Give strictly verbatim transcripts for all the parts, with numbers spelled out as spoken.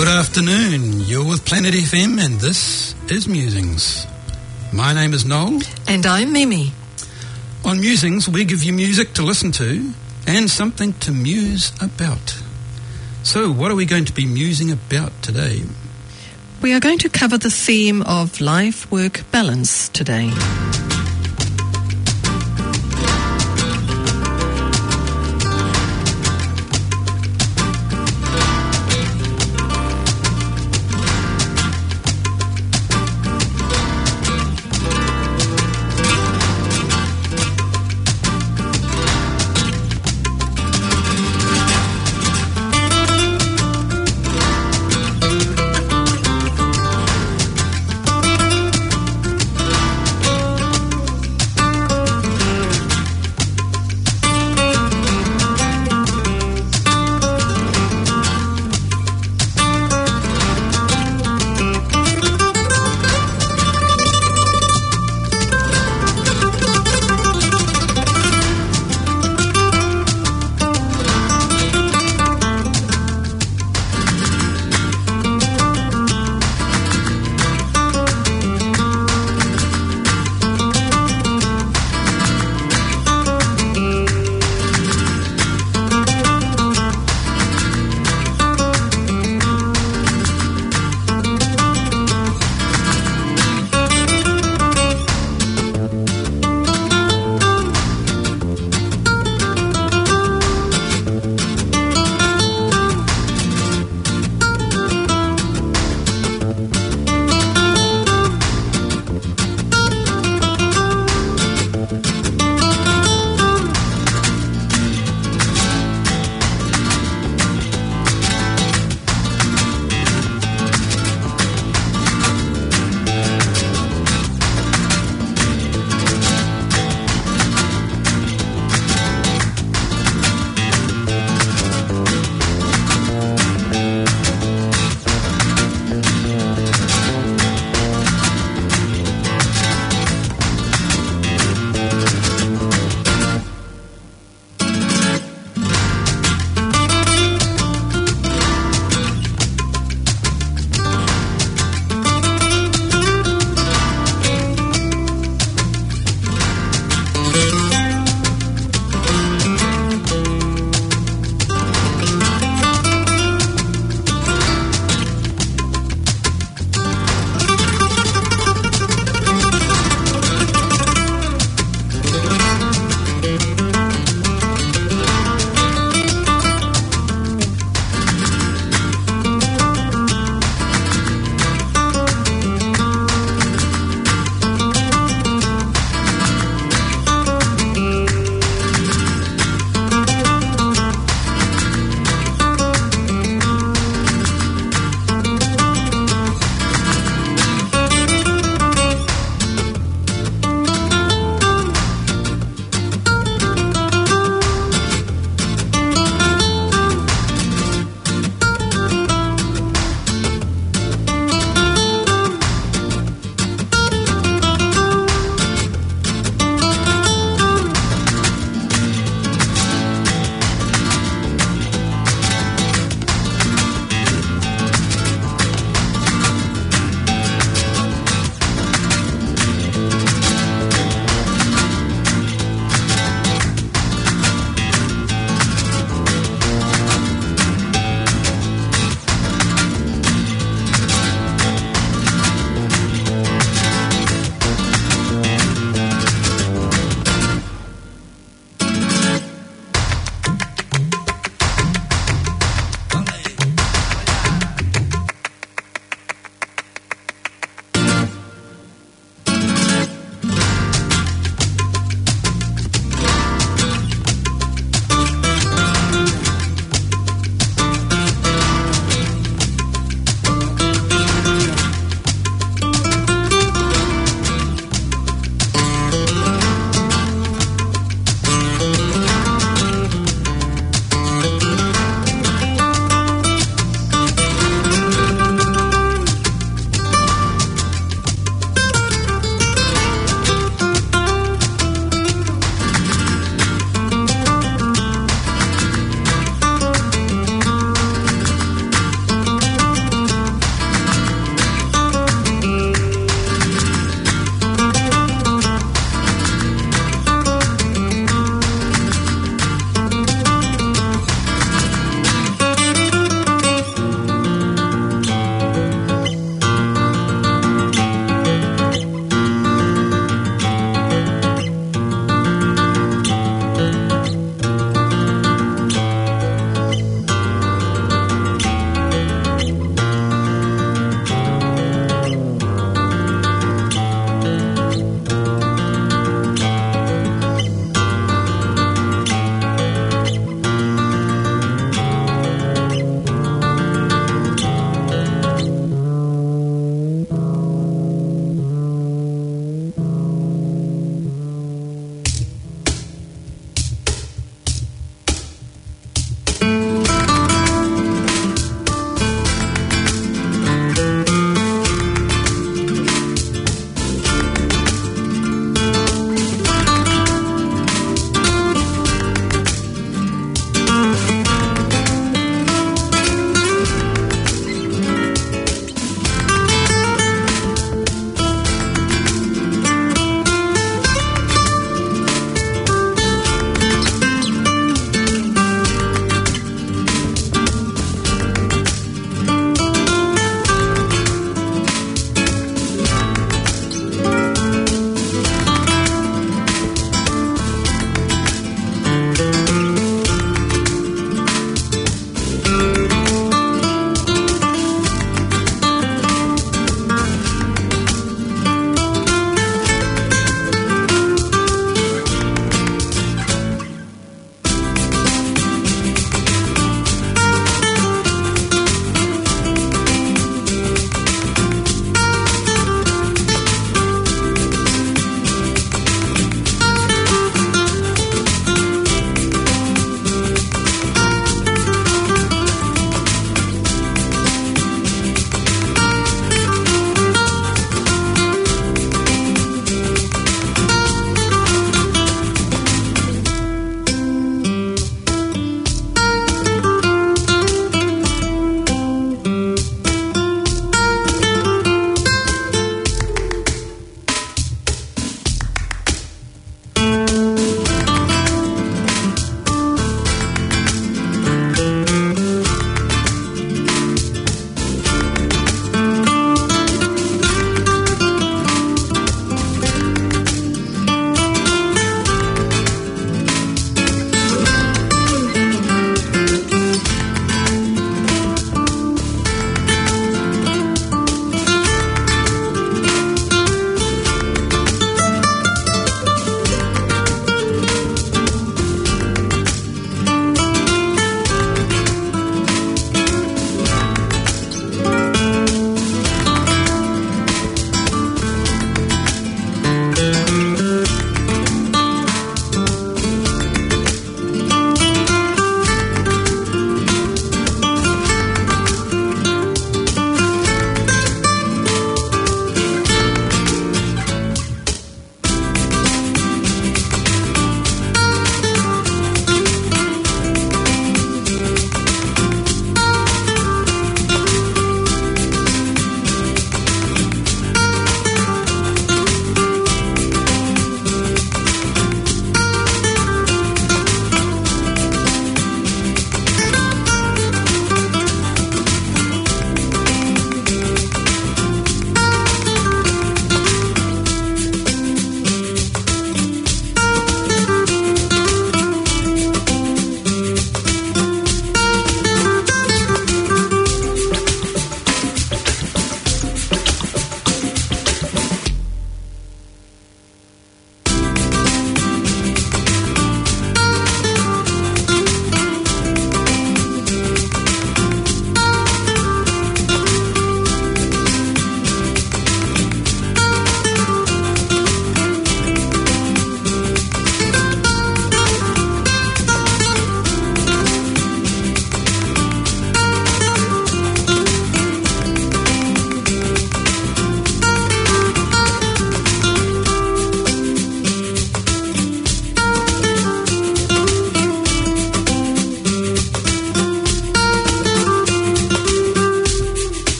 Good afternoon. You're with Planet F M and this is Musings. My name is Noel. And I'm Mimi. On Musings, we give you music to listen to and something to muse about. So, what are we going to be musing about today? We are going to cover the theme of life-work balance today.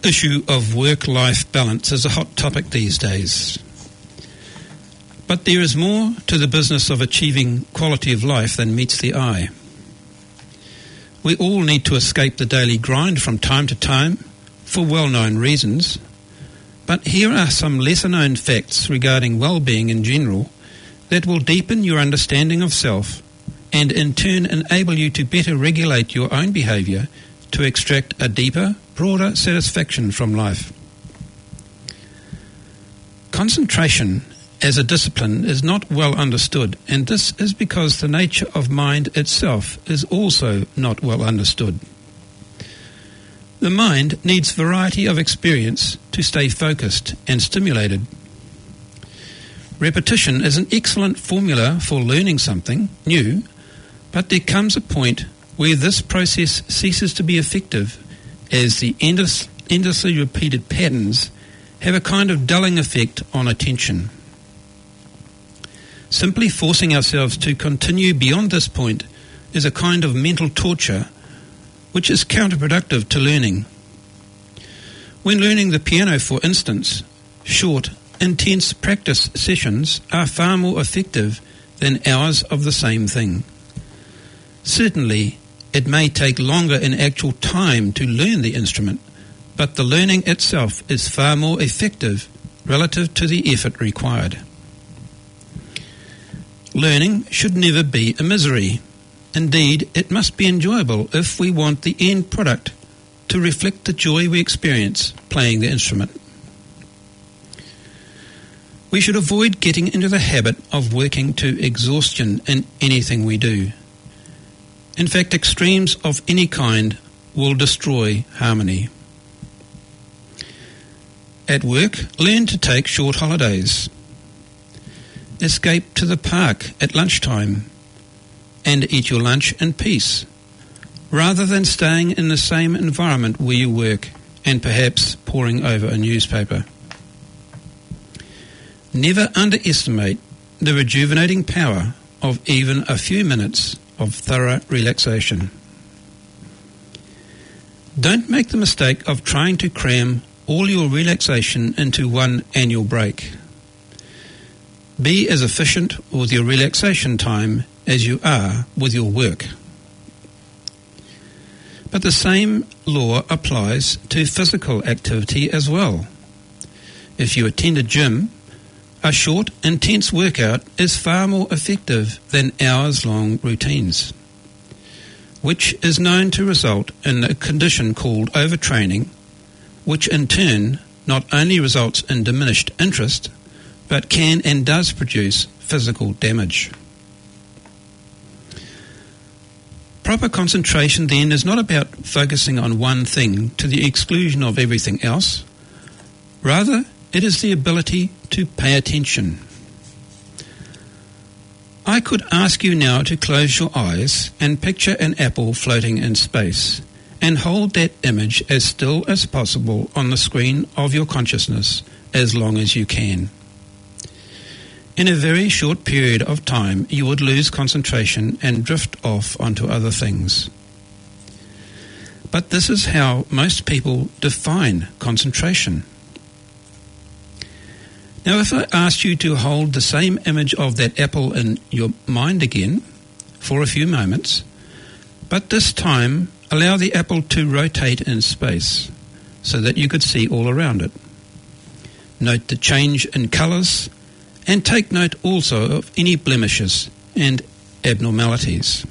issue of work-life balance is a hot topic these days. But there is more to the business of achieving quality of life than meets the eye. We all need to escape the daily grind from time to time for well-known reasons, but here are some lesser-known facts regarding well-being in general that will deepen your understanding of self and in turn enable you to better regulate your own behaviour to extract a deeper, broader satisfaction from life. Concentration as a discipline is not well understood, and this is because the nature of mind itself is also not well understood. The mind needs variety of experience to stay focused and stimulated. Repetition is an excellent formula for learning something new, but there comes a point where this process ceases to be effective as the endless, endlessly repeated patterns have a kind of dulling effect on attention. Simply forcing ourselves to continue beyond this point is a kind of mental torture which is counterproductive to learning. When learning the piano, for instance, short, intense practice sessions are far more effective than hours of the same thing. Certainly, it may take longer in actual time to learn the instrument, but the learning itself is far more effective relative to the effort required. Learning should never be a misery. Indeed, it must be enjoyable if we want the end product to reflect the joy we experience playing the instrument. We should avoid getting into the habit of working to exhaustion in anything we do. In fact, extremes of any kind will destroy harmony. At work, learn to take short holidays. Escape to the park at lunchtime and eat your lunch in peace, rather than staying in the same environment where you work and perhaps poring over a newspaper. Never underestimate the rejuvenating power of even a few minutes of thorough relaxation. Don't make the mistake of trying to cram all your relaxation into one annual break. Be as efficient with your relaxation time as you are with your work. But the same law applies to physical activity as well. If you attend a gym, a short, intense workout is far more effective than hours-long routines, which is known to result in a condition called overtraining, which in turn not only results in diminished interest, but can and does produce physical damage. Proper concentration then is not about focusing on one thing to the exclusion of everything else. Rather, it is the ability to pay attention. I could ask you now to close your eyes and picture an apple floating in space, and hold that image as still as possible on the screen of your consciousness as long as you can. In a very short period of time, you would lose concentration and drift off onto other things. But this is how most people define concentration. Now, if I asked you to hold the same image of that apple in your mind again for a few moments, but this time allow the apple to rotate in space so that you could see all around it. Note the change in colours, and take note also of any blemishes and abnormalities.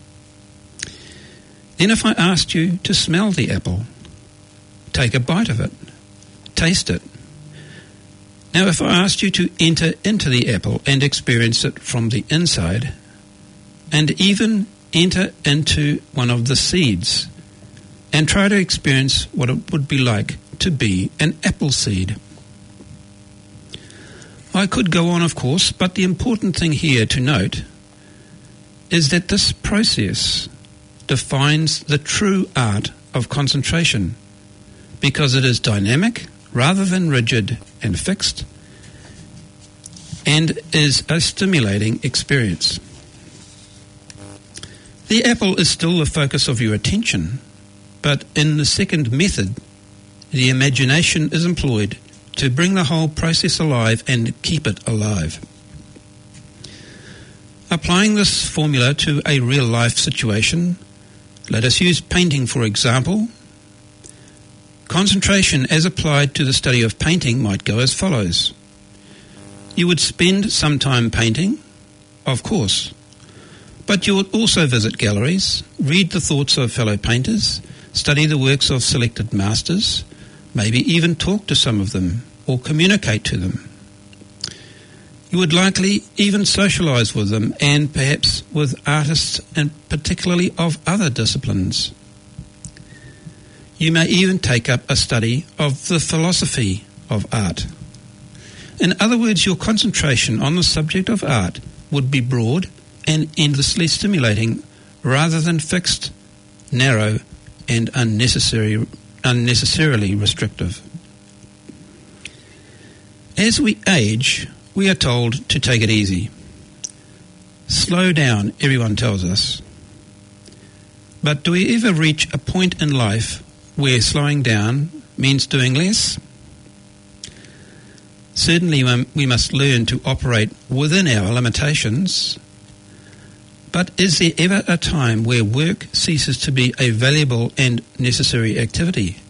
Then if I asked you to smell the apple, take a bite of it, taste it. Now if I asked you to enter into the apple and experience it from the inside, and even enter into one of the seeds, and try to experience what it would be like to be an apple seed. I could go on, of course, but the important thing here to note is that this process defines the true art of concentration, because it is dynamic rather than rigid and fixed, and is a stimulating experience. The apple is still the focus of your attention, but in the second method, The imagination is employed to bring the whole process alive and keep it alive. Applying this formula to a real-life situation, let us use painting for example. Concentration as applied to the study of painting might go as follows. You would spend some time painting, of course, but you would also visit galleries, read the thoughts of fellow painters, study the works of selected masters, maybe even talk to some of them or communicate to them. You would likely even socialise with them and perhaps with artists and particularly of other disciplines. You may even take up a study of the philosophy of art. In other words, your concentration on the subject of art would be broad and endlessly stimulating rather than fixed, narrow and unnecessary, unnecessarily restrictive. As we age, we are told to take it easy. Slow down, everyone tells us. But do we ever reach a point in life where slowing down means doing less? Certainly we must learn to operate within our limitations. But is there ever a time where work ceases to be a valuable and necessary activity?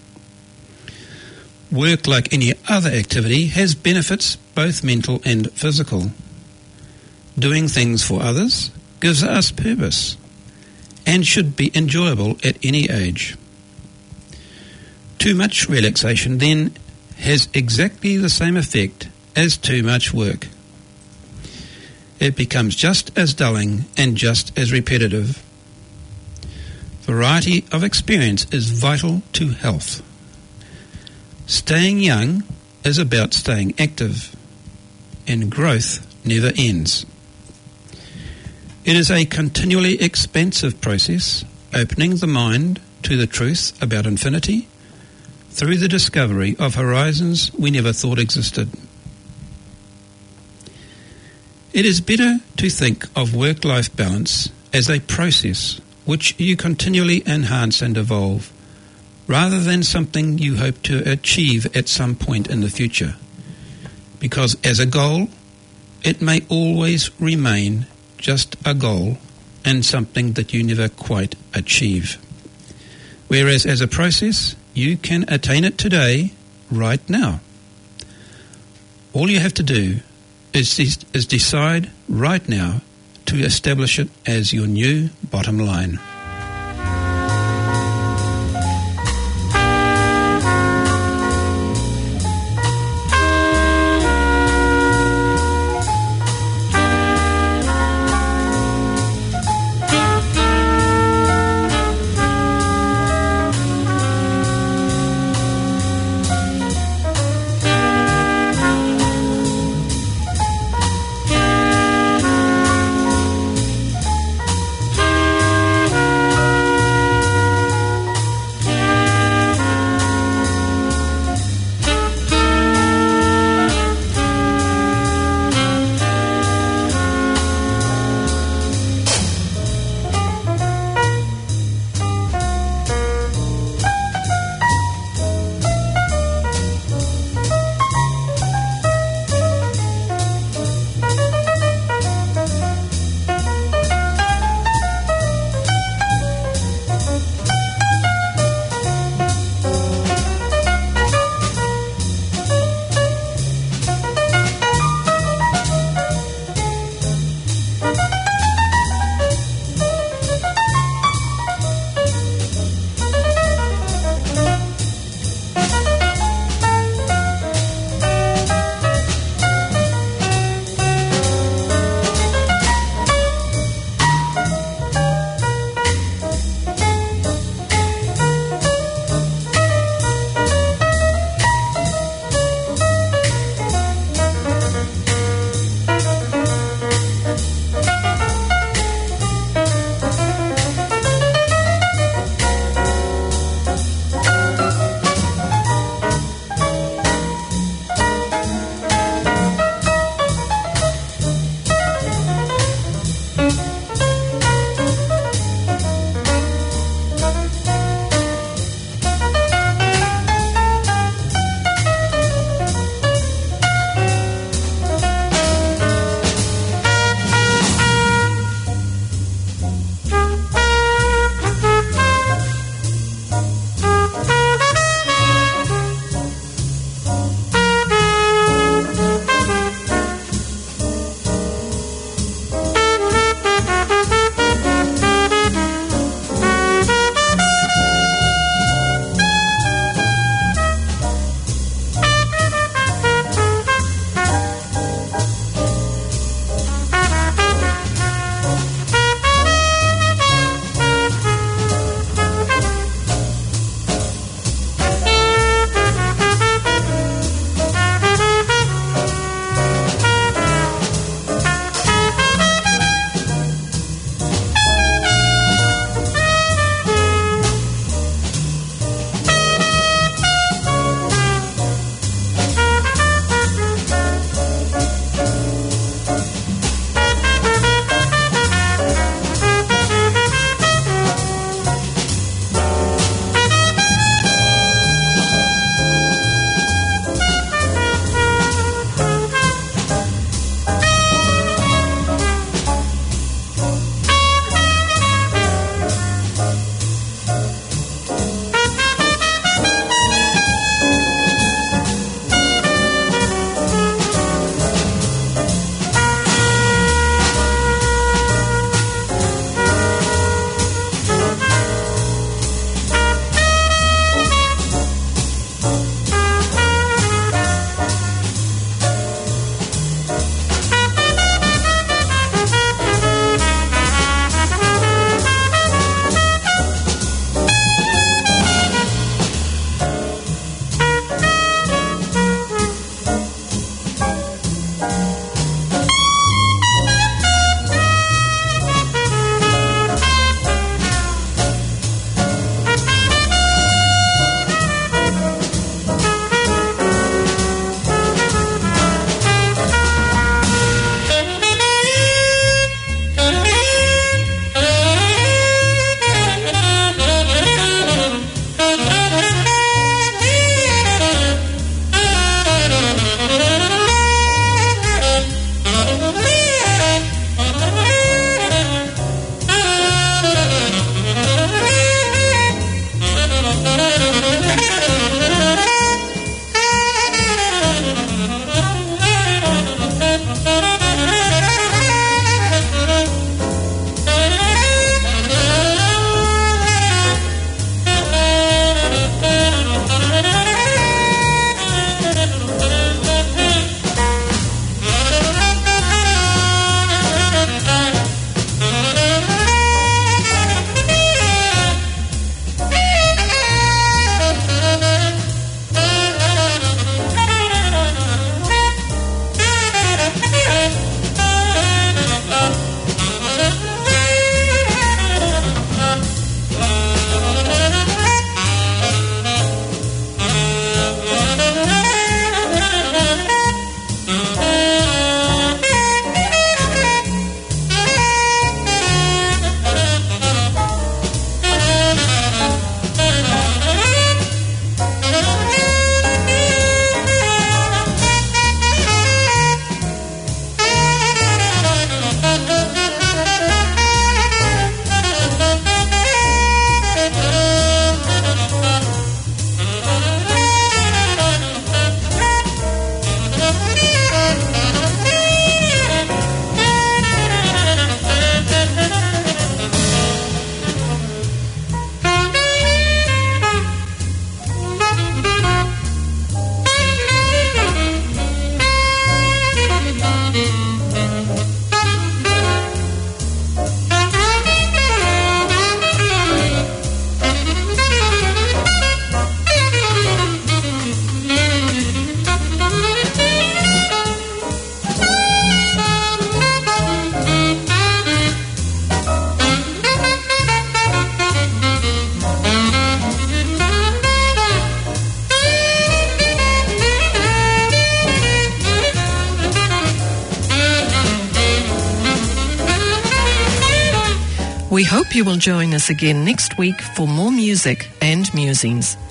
Work, like any other activity, has benefits, both mental and physical. Doing things for others gives us purpose and should be enjoyable at any age. Too much relaxation, then, has exactly the same effect as too much work. It becomes just as dulling and just as repetitive. Variety of experience is vital to health. Staying young is about staying active, and growth never ends. It is a continually expansive process, opening the mind to the truth about infinity through the discovery of horizons we never thought existed. It is better to think of work-life balance as a process which you continually enhance and evolve, rather than something you hope to achieve at some point in the future. Because as a goal, it may always remain just a goal and something that you never quite achieve. Whereas as a process, you can attain it today, right now. All you have to do is, is decide right now to establish it as your new bottom line. We hope you will join us again next week for more music and musings.